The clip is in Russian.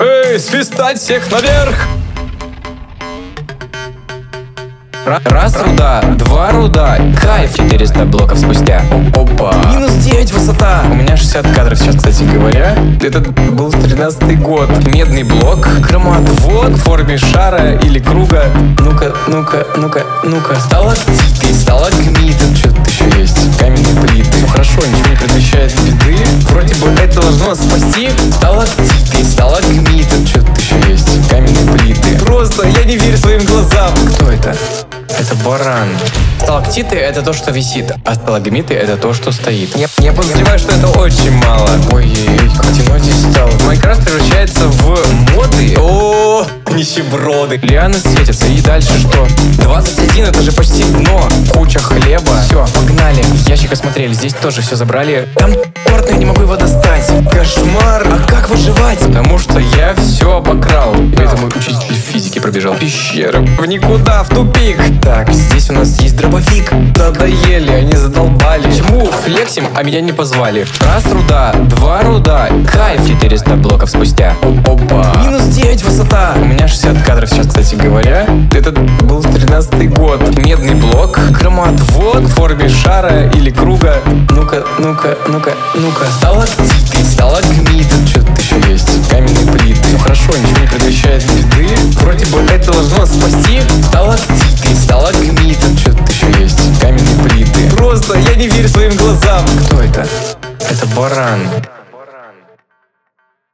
Эй, свистать всех наверх! Раз руда, два руда, кайф. 400 блоков спустя. Опа. Минус 9 высота. У меня 60 кадров сейчас, кстати говоря. Это был 13-й год. Медный блок, громоотвод в форме шара или круга. Ну-ка, ну-ка, ну-ка, ну-ка. Сталактиты, сталагмиты. Что тут еще есть? Каменные плиты. Все хорошо, ничего не предвещает беды. Вроде бы это должно нас спасти. Сталактиты, сталагмиты. Что тут еще есть? Каменные плиты. Просто я не верю своим глазам. Кто это? Это баран. Сталактиты — это то, что висит, а сталагмиты — это то, что стоит. Я подозреваю, что это очень мало. Ой-ой-ой, как темно здесь стало. Майнкрафт превращается в моды. О, нищеброды. Лианы светятся, и дальше что? 21 — это же почти дно. Куча хлеба. Все, погнали. Ящик осмотрели, здесь тоже все забрали. Там порт, но я не могу его достать. Кошмар. А как выживать? Потому что я все обокрал. Поэтому учитель физики пробежал. Пещера в никуда, в тупик. Так, здесь у нас есть дробовик. Надоели, они задолбали. Чему флексим, а меня не позвали? Раз руда, два руда, кайф. 400 блоков спустя. Опа. Минус 9 высота. У меня 60 кадров сейчас, кстати говоря. Это был 13-й год. Медный блок, громоотвод в форме шара или круга. Ну-ка, ну-ка, ну-ка, ну-ка. Сталактиты, сталагмиты. Что тут еще есть? Каменные плиты. Все хорошо, ничего не предвещает беды. Вроде бы это должно нас спасти. Сталактиты, сталагмиты. Что тут еще есть? Каменные плиты. Просто я не верю своим глазам. Кто это? Это баран.